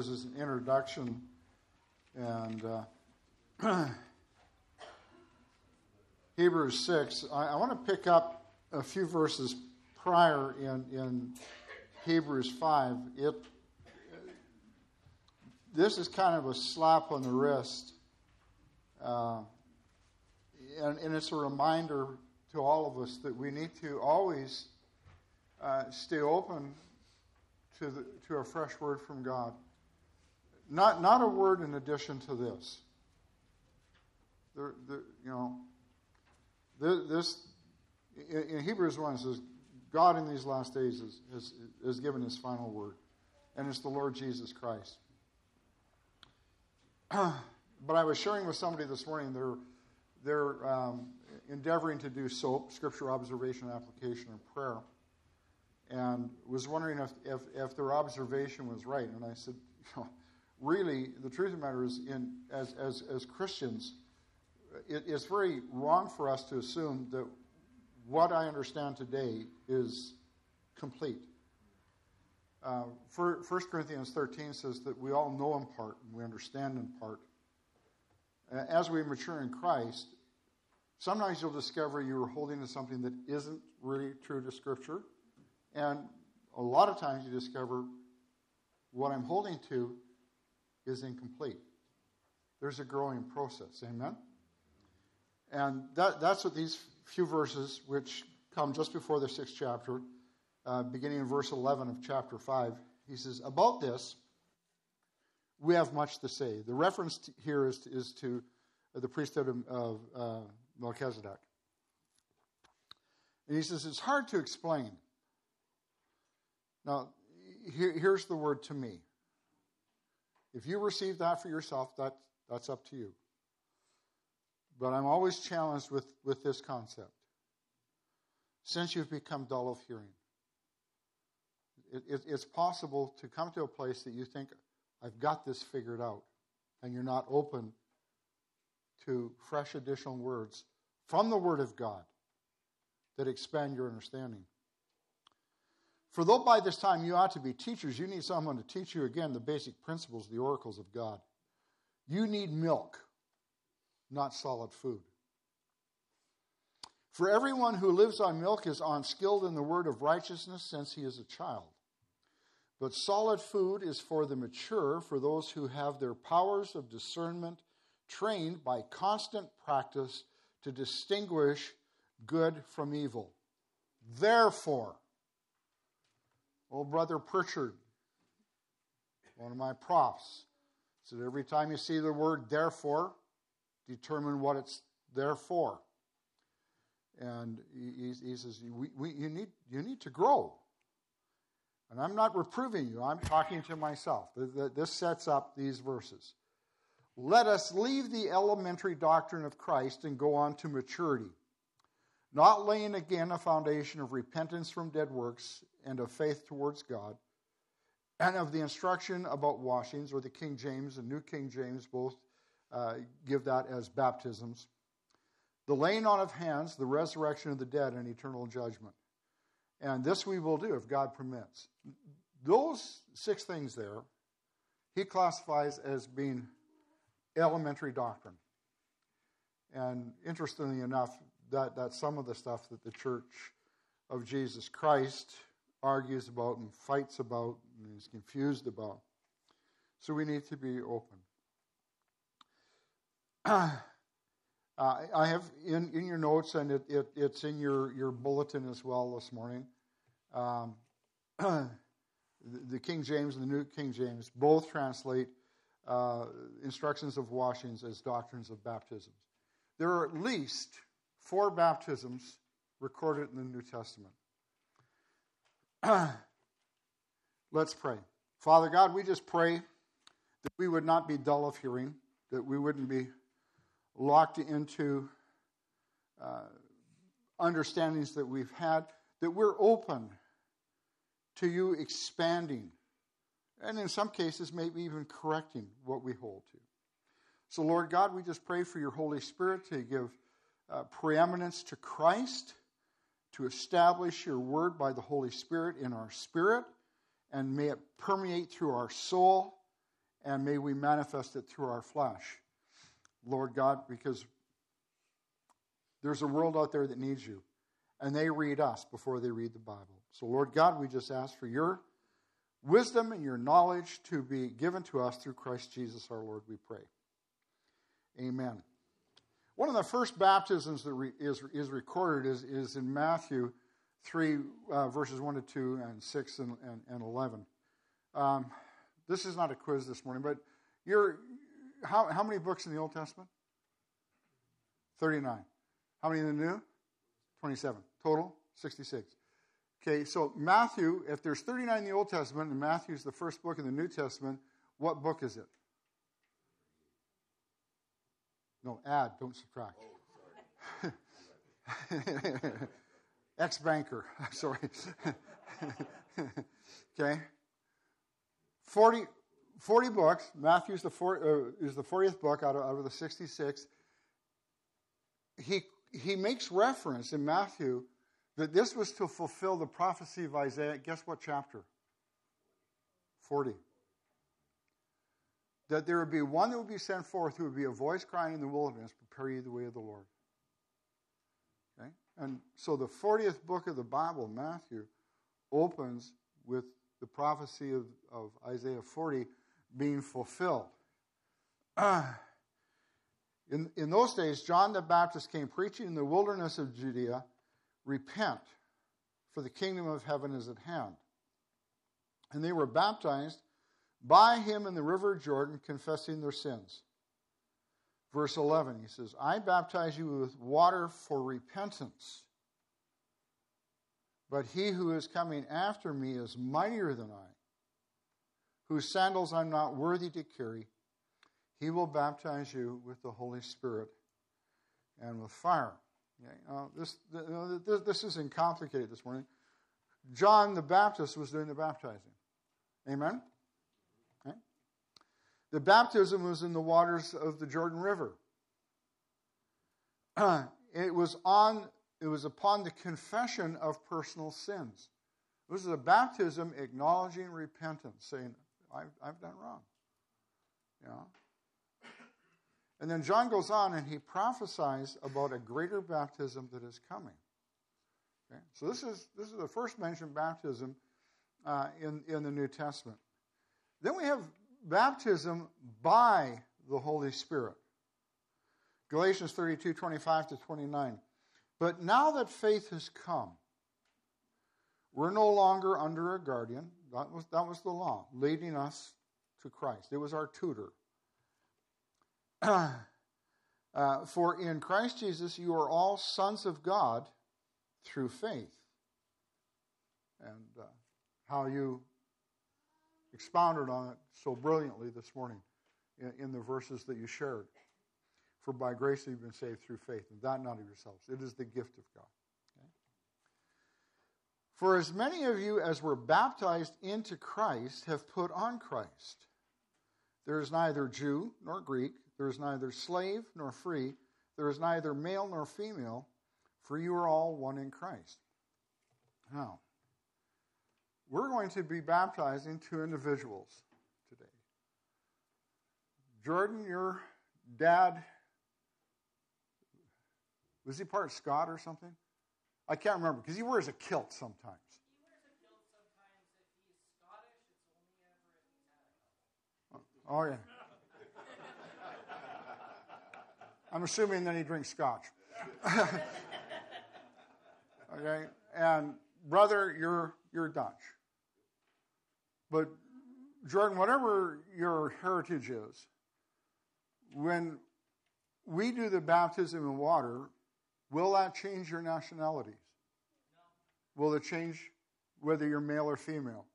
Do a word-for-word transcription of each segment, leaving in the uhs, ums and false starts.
Hebrews as an introduction, and uh, Hebrews six. I, I want to pick up a few verses prior in, in Hebrews five. It this is kind of a slap on the wrist, uh, and, and it's a reminder to all of us that we need to always uh, stay open to the, to a fresh word from God. Not not a word in addition to this. The, the, you know, this in, in Hebrews one it says, God in these last days is, has, has given His final word, and it's the Lord Jesus Christ. But I was sharing with somebody this morning. They're they're um, endeavoring to do SOAP, Scripture Observation, Application, and Prayer, and was wondering if, if, if their observation was right. And I said, you know, really, the truth of the matter is, in as as as Christians, it, it's very wrong for us to assume that what I understand today is complete. Uh, First Corinthians thirteen says that we all know in part and we understand in part. As we mature in Christ, sometimes you'll discover you're holding to something that isn't really true to Scripture. And a lot of times you discover what I'm holding to is incomplete. There's a growing process. Amen? And that, that's what these few verses, which come just before the sixth chapter, uh, beginning in verse eleven of chapter five, he says, about this, we have much to say. The reference to here is to, is to the priesthood of, of uh, Melchizedek. And he says, it's hard to explain. Now, here, here's the word to me. If you receive that for yourself, that, that's up to you. But I'm always challenged with, with this concept. Since you've become dull of hearing, it, it, it's possible to come to a place that you think, I've got this figured out, and you're not open to fresh additional words from the Word of God that expand your understanding. For though by this time you ought to be teachers, you need someone to teach you again the basic principles, the oracles of God. You need milk, not solid food. For everyone who lives on milk is unskilled in the word of righteousness since he is a child. But solid food is for the mature, for those who have their powers of discernment trained by constant practice to distinguish good from evil. Therefore, old brother Pritchard, one of my profs, said every time you see the word therefore, determine what it's there for. And he, he says, we, we, you need, you need to grow. And I'm not reproving you. I'm talking to myself. This sets up these verses. Let us leave the elementary doctrine of Christ and go on to maturity, not laying again a foundation of repentance from dead works and of faith towards God, and of the instruction about washings, or the King James and New King James both uh, give that as baptisms, the laying on of hands, the resurrection of the dead, and eternal judgment. And this we will do if God permits. Those six things there, he classifies as being elementary doctrine. And interestingly enough, that, that's some of the stuff that the Church of Jesus Christ argues about and fights about and is confused about. So we need to be open. uh, I have in, in your notes, and it, it, it's in your, your bulletin as well this morning, um, the, the King James and the New King James both translate uh, instructions of washings as doctrines of baptisms. There are at least four baptisms recorded in the New Testament. Let's pray. Father God, we just pray that we would not be dull of hearing, that we wouldn't be locked into uh, understandings that we've had, that we're open to you expanding, and in some cases maybe even correcting what we hold to. So Lord God, we just pray for your Holy Spirit to give uh, preeminence to Christ, to establish your word by the Holy Spirit in our spirit, and may it permeate through our soul, and may we manifest it through our flesh. Lord God, because there's a world out there that needs you, and they read us before they read the Bible. So, Lord God, we just ask for your wisdom and your knowledge to be given to us through Christ Jesus our Lord, we pray. Amen. One of the first baptisms that re- is, is recorded is, is in Matthew three, uh, verses one to two, and six and, and, and eleven. Um, this is not a quiz this morning, but you're, how, how many books in the Old Testament? thirty-nine. How many in the New? twenty-seven. Total? sixty-six. Okay, so Matthew, if there's thirty-nine in the Old Testament, and Matthew's the first book in the New Testament, what book is it? No, add, don't subtract. Oh, sorry. Ex-banker, sorry. Okay. forty, forty books. Matthew's the four, uh, is the fortieth book out of, out of the sixty-six. He, he makes reference in Matthew that this was to fulfill the prophecy of Isaiah. Guess what chapter? forty. That there would be one that would be sent forth who would be a voice crying in the wilderness, prepare ye the way of the Lord. Okay? And so the fortieth book of the Bible, Matthew, opens with the prophecy of, of Isaiah forty being fulfilled. Uh, in, in those days, John the Baptist came preaching in the wilderness of Judea, repent, for the kingdom of heaven is at hand. And they were baptized by him in the river Jordan, confessing their sins. Verse eleven, he says, I baptize you with water for repentance. But he who is coming after me is mightier than I, whose sandals I'm not worthy to carry. He will baptize you with the Holy Spirit and with fire. Okay, uh, this, uh, this, this isn't complicated this morning. John the Baptist was doing the baptizing. Amen? Okay. The baptism was in the waters of the Jordan River. Uh, it was on. It was upon the confession of personal sins. This is a baptism acknowledging repentance, saying, I've, I've done wrong. You know? And then John goes on and he prophesies about a greater baptism that is coming. Okay? So this is this is the first mentioned baptism uh, in, in the New Testament. Then we have baptism by the Holy Spirit. Galatians thirty-two, twenty-five to twenty-nine. But now that faith has come, we're no longer under a guardian. That was, that was the law, leading us to Christ. It was our tutor. uh, For in Christ Jesus you are all sons of God through faith. And uh, how you expounded on it so brilliantly this morning in, in the verses that you shared. For by grace you've been saved through faith, and that not of yourselves. It is the gift of God. Okay? For as many of you as were baptized into Christ have put on Christ. There is neither Jew nor Greek. There is neither slave nor free. There is neither male nor female, for you are all one in Christ. Now, we're going to be baptizing two individuals today. Jordan, your dad, was he part Scott or something? I can't remember, because he wears a kilt sometimes. He wears a kilt sometimes. If he's Scottish, it's only ever if he's had a couple. Oh, yeah. I'm assuming that he drinks scotch. Okay? And brother, you're you're Dutch. But Jordan, whatever your heritage is, when we do the baptism in water, will that change your nationalities? No. Will it change whether you're male or female?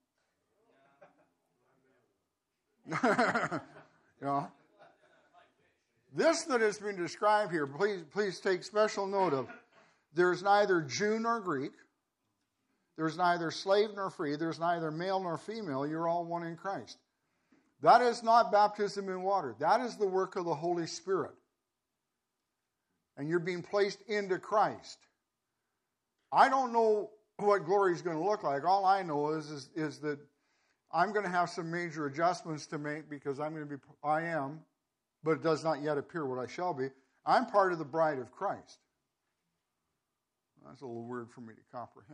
Yeah. You know? This that has been described here, please, please take special note of. There's neither Jew nor Greek. There's neither slave nor free. There's neither male nor female. You're all one in Christ. That is not baptism in water. That is the work of the Holy Spirit. And you're being placed into Christ. I don't know what glory is going to look like. All I know is, is, is that I'm going to have some major adjustments to make because I'm going to be, I am, but it does not yet appear what I shall be. I'm part of the bride of Christ. That's a little weird for me to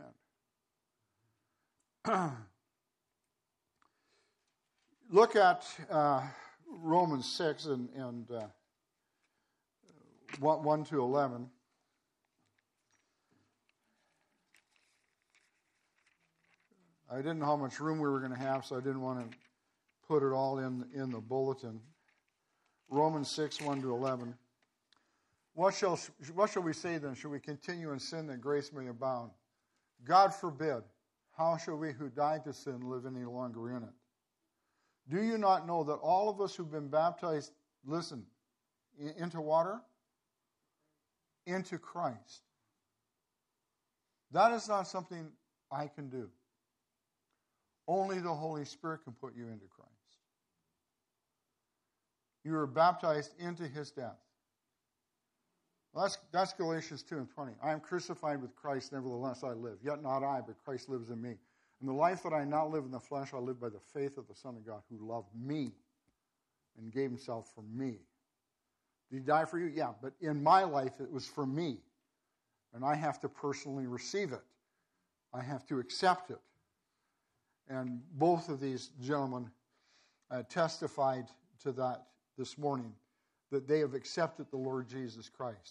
comprehend. Look at uh, Romans six and, and uh, one to eleven. I didn't know how much room we were going to have, so I didn't want to put it all in, in the bulletin. Romans six, one to eleven. What shall, what shall we say then? Shall we continue in sin that grace may abound? God forbid. How shall we who died to sin live any longer in it? Do you not know that all of us who've been baptized, listen, into water? Into Christ. That is not something I can do. Only the Holy Spirit can put you into Christ. You are baptized into his death. Well, that's, that's Galatians two and twenty. I am crucified with Christ, nevertheless I live. Yet not I, but Christ lives in me. And the life that I now live in the flesh, I live by the faith of the Son of God who loved me and gave himself for me. Did he die for you? Yeah, but in my life it was for me. And I have to personally receive it. I have to accept it. And both of these gentlemen uh, testified to that this morning, that they have accepted the Lord Jesus Christ.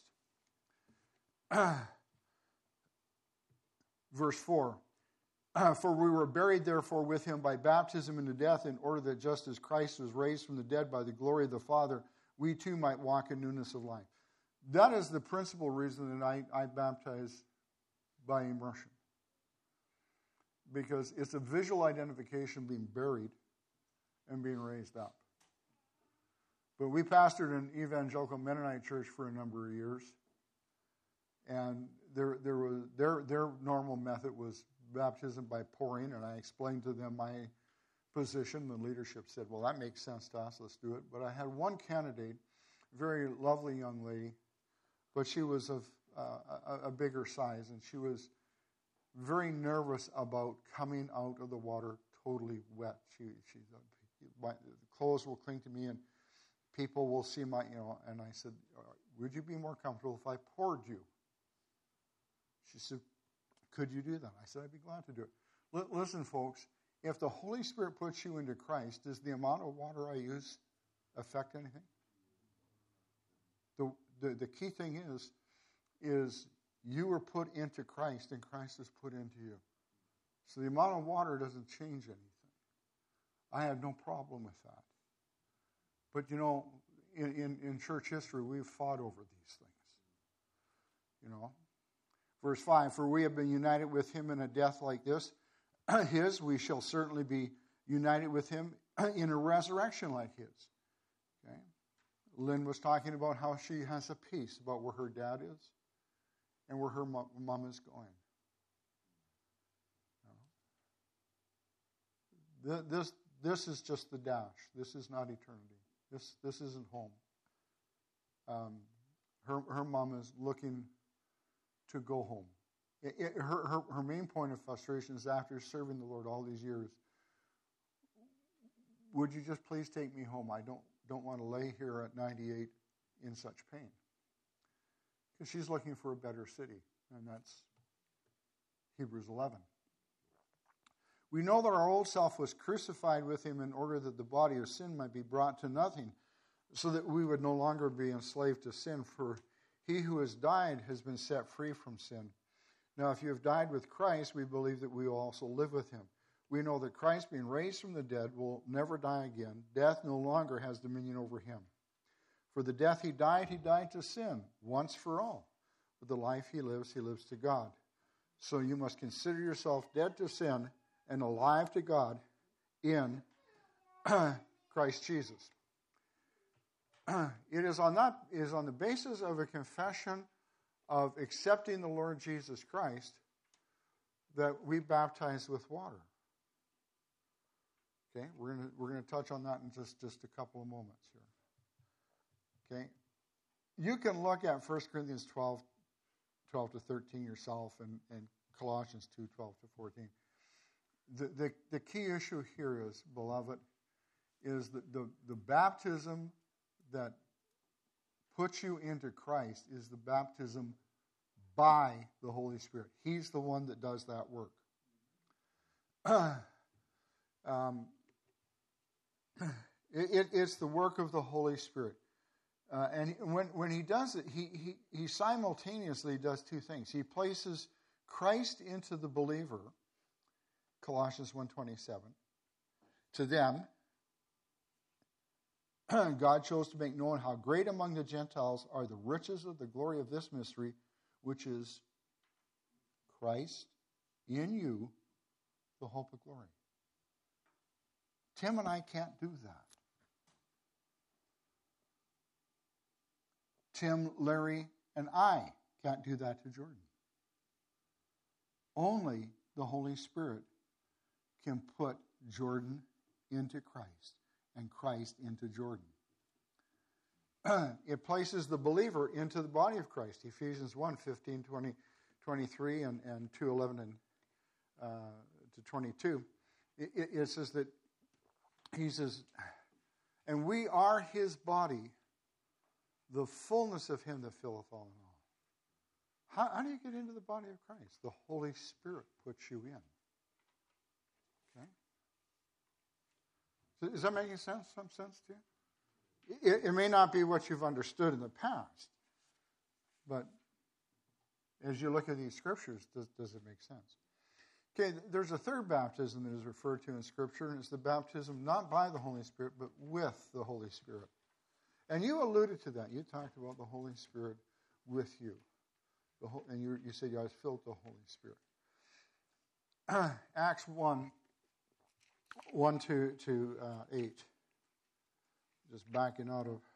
Verse four, for we were buried therefore with him by baptism into death, in order that just as Christ was raised from the dead by the glory of the Father, we too might walk in newness of life. That is the principal reason that I, I baptize by immersion. Because it's a visual identification being buried and being raised up. But we pastored an evangelical Mennonite church for a number of years. And there, there was their, their normal method was baptism by pouring, and I explained to them my position. The leadership said, well, that makes sense to us, let's do it. But I had one candidate, very lovely young lady, but she was of uh, a, a bigger size, and she was very nervous about coming out of the water totally wet. She, she, my, the clothes will cling to me, and people will see my, you know, and I said, would you be more comfortable if I poured you? She said, could you do that? I said, I'd be glad to do it. L- listen, folks, if the Holy Spirit puts you into Christ, does the amount of water I use affect anything? The, the, the key thing is, is you were put into Christ and Christ is put into you. So the amount of water doesn't change anything. I have no problem with that. But, you know, in, in, in church history, we've fought over these things. You know. Verse five, for we have been united with him in a death like this. His, we shall certainly be united with him in a resurrection like his. Okay. Lynn was talking about how she has a peace about where her dad is and where her mom, mom is going. You know. This, this is just the dash. This is not eternity. This, this isn't home. Um, her, her mom is looking to go home. It, it, her, her, her main point of frustration is after serving the Lord all these years, would you just please take me home? I don't, don't want to lay here at ninety-eight in such pain. Because she's looking for a better city, and that's Hebrews eleven. We know that our old self was crucified with him in order that the body of sin might be brought to nothing, so that we would no longer be enslaved to sin, for he who has died has been set free from sin. Now, if you have died with Christ, we believe that we will also live with him. We know that Christ, being raised from the dead, will never die again. Death no longer has dominion over him. For the death he died, he died to sin, once for all. But the life he lives, he lives to God. So you must consider yourself dead to sin and alive to God in Christ Jesus. It is on that it is on the basis of a confession of accepting the Lord Jesus Christ that we baptize with water. Okay, we're gonna we're gonna touch on that in just, just a couple of moments here. Okay, you can look at First Corinthians twelve, twelve to thirteen yourself, and, and Colossians two, twelve to fourteen. the, the, the key issue here is, beloved, is that the, the baptism that puts you into Christ is the baptism by the Holy Spirit. He's the one that does that work. um, it, it, it's the work of the Holy Spirit. Uh, and when, when he does it, he, he, he simultaneously does two things. He places Christ into the believer, Colossians one twenty-seven. To them, God chose to make known how great among the Gentiles are the riches of the glory of this mystery, which is Christ in you, the hope of glory. Tim and I can't do that. Tim, Larry, and I can't do that to Jordan. Only the Holy Spirit can put Jordan into Christ and Christ into Jordan. It places the believer into the body of Christ. Ephesians one, fifteen, twenty, twenty-three, and, and two, eleven and, uh, to twenty-two. It, it, it says that, he says, and we are his body, the fullness of him that filleth all in all. How, how do you get into the body of Christ? The Holy Spirit puts you in. Okay? So is that making sense? Some sense to you? It, it may not be what you've understood in the past, but as you look at these scriptures, does, does it make sense? Okay, there's a third baptism that is referred to in Scripture, and it's the baptism not by the Holy Spirit, but with the Holy Spirit. And you alluded to that. You talked about the Holy Spirit with you. The whole, and you, you said you was filled with the Holy Spirit. Acts one, one to, to uh, eight. Just backing out of...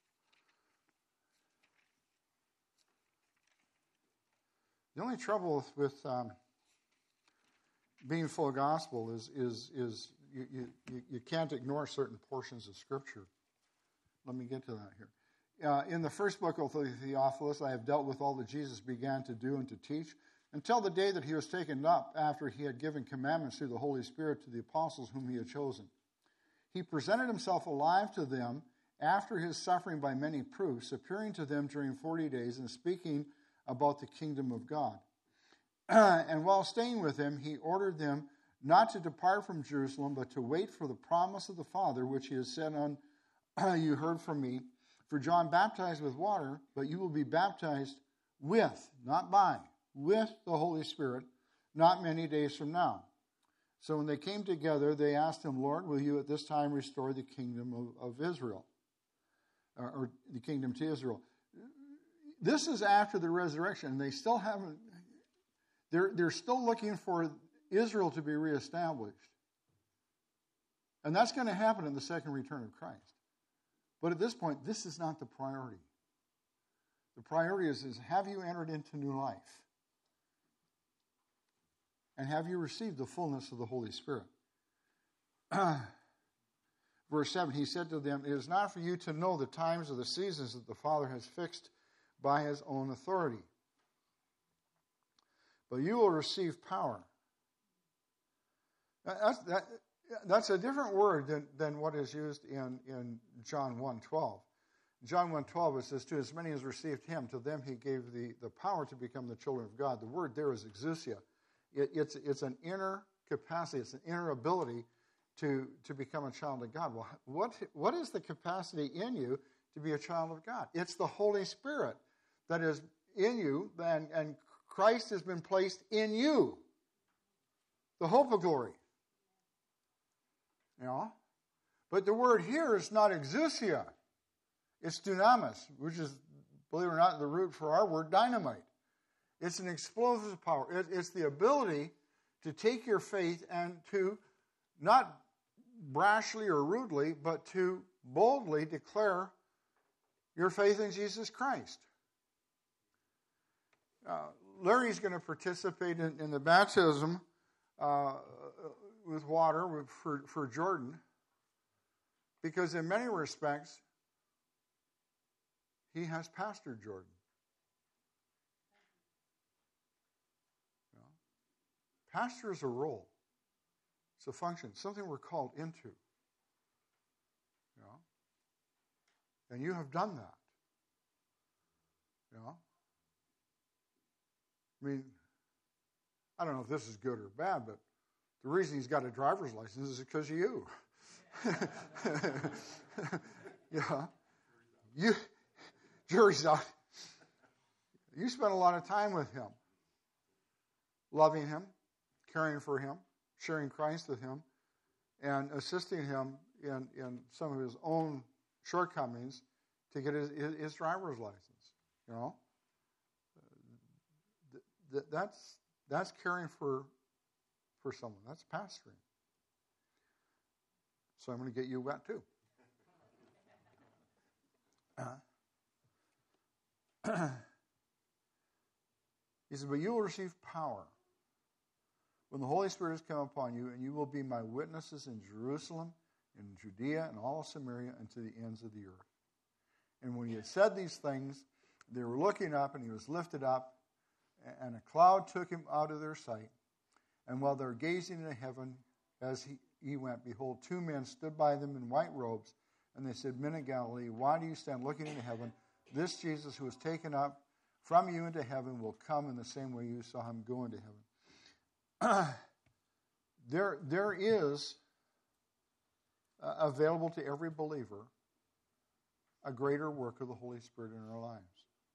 The only trouble with, with um, being full gospel is is is you, you, you can't ignore certain portions of Scripture. Let me get to that here. Uh, in the first book of Theophilus, I have dealt with all that Jesus began to do and to teach until the day that he was taken up after he had given commandments through the Holy Spirit to the apostles whom he had chosen. He presented himself alive to them after his suffering by many proofs, appearing to them during forty days and speaking about the kingdom of God. And while staying with them, he ordered them not to depart from Jerusalem, but to wait for the promise of the Father, which he has said on, you heard from me. For John baptized with water, but you will be baptized with, not by, with the Holy Spirit, not many days from now. So when they came together, they asked him, Lord, will you at this time restore the kingdom of, of Israel? Or, or the kingdom to Israel. This is after the resurrection, and they still haven't, they're, they're still looking for Israel to be reestablished. And that's going to happen in the second return of Christ. But at this point, this is not the priority. The priority is, is have you entered into new life? And have you received the fullness of the Holy Spirit? Verse seven, he said to them, it is not for you to know the times or the seasons that the Father has fixed by his own authority. But you will receive power. That's, that, that's a different word than, than what is used in, in John one twelve. John one twelve, it says, to as many as received him, to them he gave the, the power to become the children of God. The word there is exousia. It, it's, it's an inner capacity. It's an inner ability to, to become a child of God. Well, what, what is the capacity in you to be a child of God? It's the Holy Spirit that is in you, and, and Christ has been placed in you. The hope of glory. You know? But the word here is not exousia. It's dunamis, which is, believe it or not, the root for our word dynamite. It's an explosive power. It, it's the ability to take your faith and to not brashly or rudely, but to boldly declare your faith in Jesus Christ. Uh, Larry's going to participate in, in the baptism uh, with water with, for, for Jordan, because in many respects, he has pastored Jordan. You know? Pastor is a role. It's a function, something we're called into. You know? And you have done that. You know? I mean, I don't know if this is good or bad, but the reason he's got a driver's license is because of you. Yeah. You, jury's out. You spent a lot of time with him, loving him, caring for him, sharing Christ with him, and assisting him in, in some of his own shortcomings to get his, his, his driver's license. You know, Th- that's that's caring for for someone. That's pastoring. So I'm going to get you wet too. Uh, he said, but you will receive power when the Holy Spirit has come upon you, and you will be my witnesses in Jerusalem, in Judea, and all of Samaria, and to the ends of the earth. And when he had said these things, they were looking up, and he was lifted up, and a cloud took him out of their sight. And while they were gazing into heaven, as he, he went, behold, two men stood by them in white robes, and they said, Men of Galilee, why do you stand looking into heaven? This Jesus who was taken up from you into heaven will come in the same way you saw him go into heaven. there, there is uh, available to every believer a greater work of the Holy Spirit in our lives.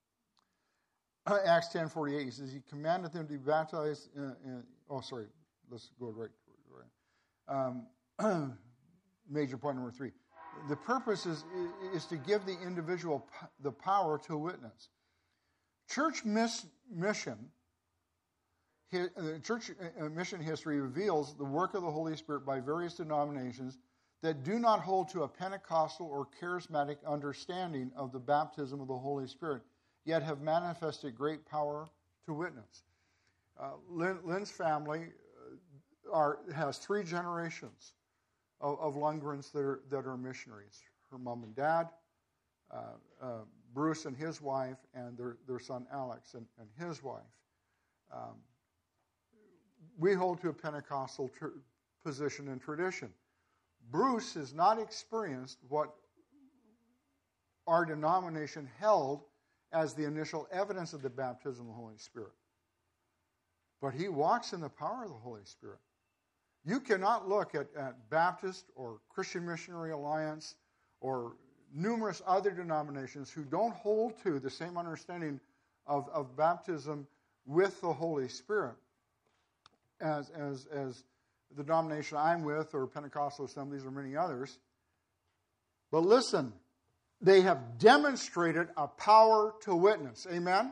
Acts ten forty-eight, he says, he commanded them to be baptized in, in oh, sorry, let's go right. right. Um, major point number three. The purpose is, is to give the individual the power to witness. Church miss, mission, his, uh, church uh, mission history reveals the work of the Holy Spirit by various denominations that do not hold to a Pentecostal or charismatic understanding of the baptism of the Holy Spirit, yet have manifested great power to witness. Uh, Lynn, Lynn's family are, has three generations of, of Lundgrens that are, that are missionaries. Her mom and dad, uh, uh, Bruce and his wife, and their, their son Alex and, and his wife. Um, we hold to a Pentecostal tr- position and tradition. Bruce has not experienced what our denomination held as the initial evidence of the baptism of the Holy Spirit. But he walks in the power of the Holy Spirit. You cannot look at, at Baptist or Christian Missionary Alliance or numerous other denominations who don't hold to the same understanding of, of baptism with the Holy Spirit as, as, as the denomination I'm with, or Pentecostal assemblies, or many others. But listen, they have demonstrated a power to witness. Amen?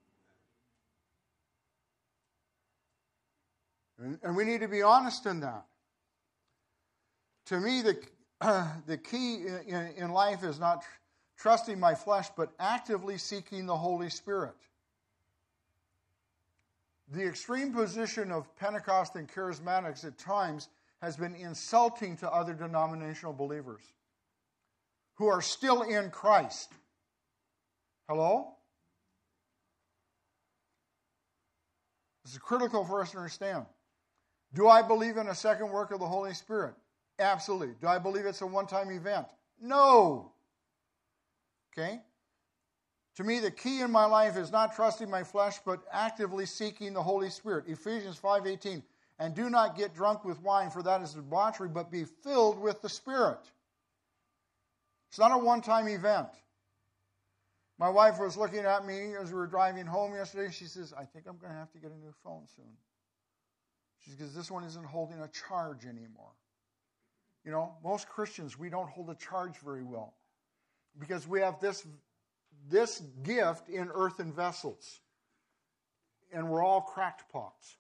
And, and we need to be honest in that. To me, the, uh, the key in, in life is not tr- trusting my flesh, but actively seeking the Holy Spirit. The extreme position of Pentecost and charismatics at times has been insulting to other denominational believers who are still in Christ. Hello? This is critical for us to understand. Do I believe in a second work of the Holy Spirit? Absolutely. Do I believe it's a one-time event? No. Okay? To me, the key in my life is not trusting my flesh, but actively seeking the Holy Spirit. Ephesians five eighteen, and do not get drunk with wine, for that is debauchery, but be filled with the Spirit. It's not a one-time event. My wife was looking at me as we were driving home yesterday. She says, I think I'm going to have to get a new phone soon. She says, this one isn't holding a charge anymore. You know, most Christians, we don't hold a charge very well because we have this, this gift in earthen vessels, and we're all cracked pots.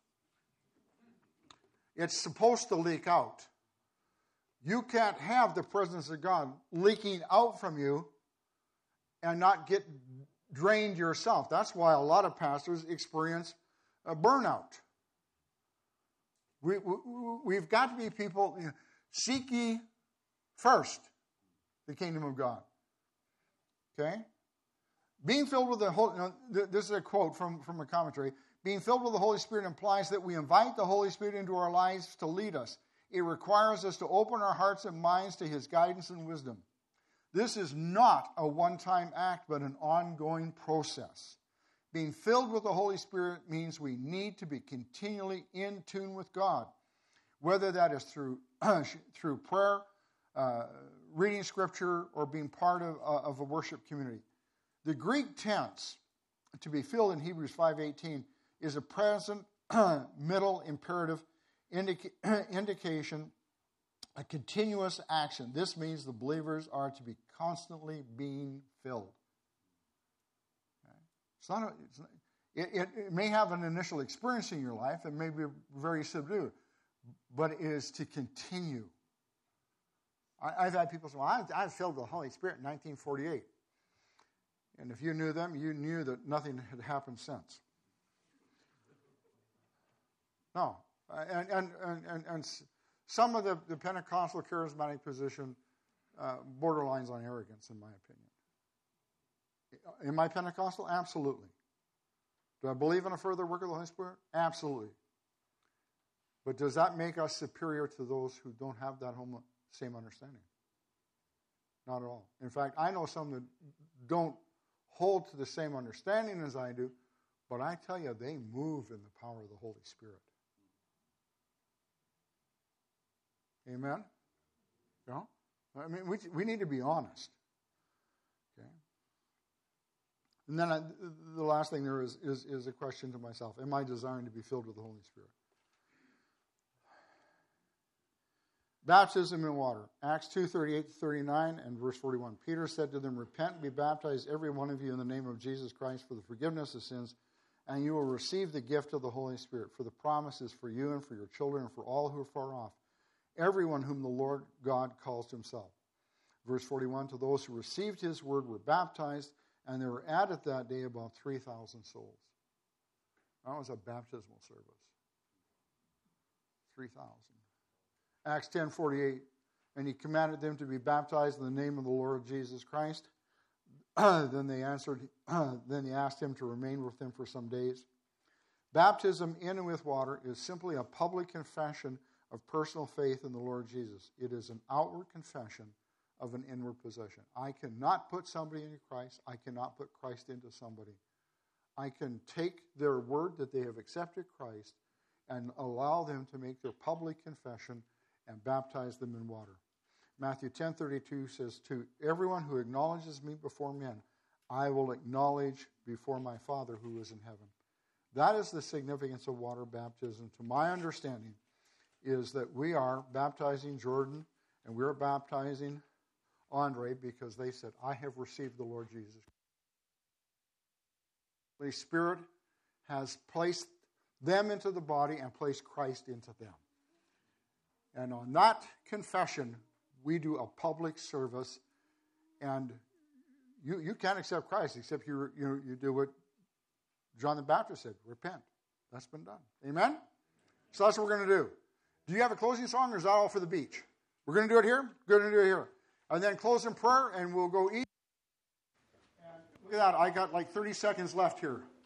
It's supposed to leak out. You can't have the presence of God leaking out from you and not get drained yourself. That's why a lot of pastors experience a burnout. We, we, we've got to be people, you know, seek ye first the kingdom of God. Okay? Being filled with the Holy, you know, this is a quote from, from a commentary. Being filled with the Holy Spirit implies that we invite the Holy Spirit into our lives to lead us. It requires us to open our hearts and minds to his guidance and wisdom. This is not a one-time act, but an ongoing process. Being filled with the Holy Spirit means we need to be continually in tune with God, whether that is through, through prayer, uh, reading Scripture, or being part of, uh, of a worship community. The Greek tense, to be filled in Hebrews five eighteen, is a present middle imperative indica- indication, a continuous action. This means the believers are to be constantly being filled. Okay? It's not. A, it's not it, it, it may have an initial experience in your life. It may be very subdued, but it is to continue. I, I've had people say, well, I, I was filled with the Holy Spirit in nineteen forty-eight. And if you knew them, you knew that nothing had happened since. No. And, and, and, and, and some of the, the Pentecostal charismatic position uh, borderlines on arrogance, in my opinion. Am I Pentecostal? Absolutely. Do I believe in a further work of the Holy Spirit? Absolutely. But does that make us superior to those who don't have that same understanding? Not at all. In fact, I know some that don't hold to the same understanding as I do, but I tell you, they move in the power of the Holy Spirit. Amen? You know? I mean, we we need to be honest. Okay? And then I, the last thing there is, is, is a question to myself. Am I desiring to be filled with the Holy Spirit? Baptism in water. Acts two, thirty-eight to thirty-nine and verse forty-one. Peter said to them, repent and be baptized, every one of you, in the name of Jesus Christ for the forgiveness of sins, and you will receive the gift of the Holy Spirit. For the promise is for you and for your children and for all who are far off, everyone whom the Lord God calls to himself. Verse forty-one, to those who received his word were baptized, and there were added that day about three thousand souls. That was a baptismal service. three thousand. Acts ten forty-eight, and he commanded them to be baptized in the name of the Lord Jesus Christ. then they answered. then they asked him to remain with them for some days. Baptism in and with water is simply a public confession of personal faith in the Lord Jesus. It is an outward confession of an inward possession. I cannot put somebody into Christ. I cannot put Christ into somebody. I can take their word that they have accepted Christ and allow them to make their public confession and baptize them in water. Matthew ten thirty-two says, to everyone who acknowledges me before men, I will acknowledge before my Father who is in heaven. That is the significance of water baptism, to my understanding, is that we are baptizing Jordan and we're baptizing Andre because they said, I have received the Lord Jesus. The Holy Spirit has placed them into the body and placed Christ into them. And on that confession, we do a public service, and you, you can't accept Christ except you, you, you do what John the Baptist said, repent. That's been done. Amen? So that's what we're going to do. Do you have a closing song, or is that all for the beach? We're going to do it here? We're going to do it here. And then close in prayer, and we'll go eat. And look at that. I got like thirty seconds left here.